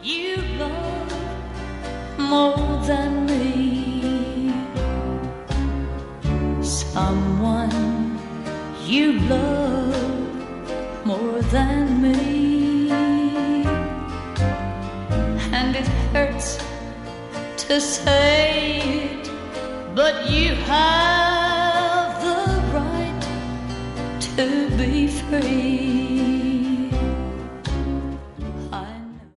you love more than me. Someone you love more than me. And it hurts to say it, but you have the right to be free.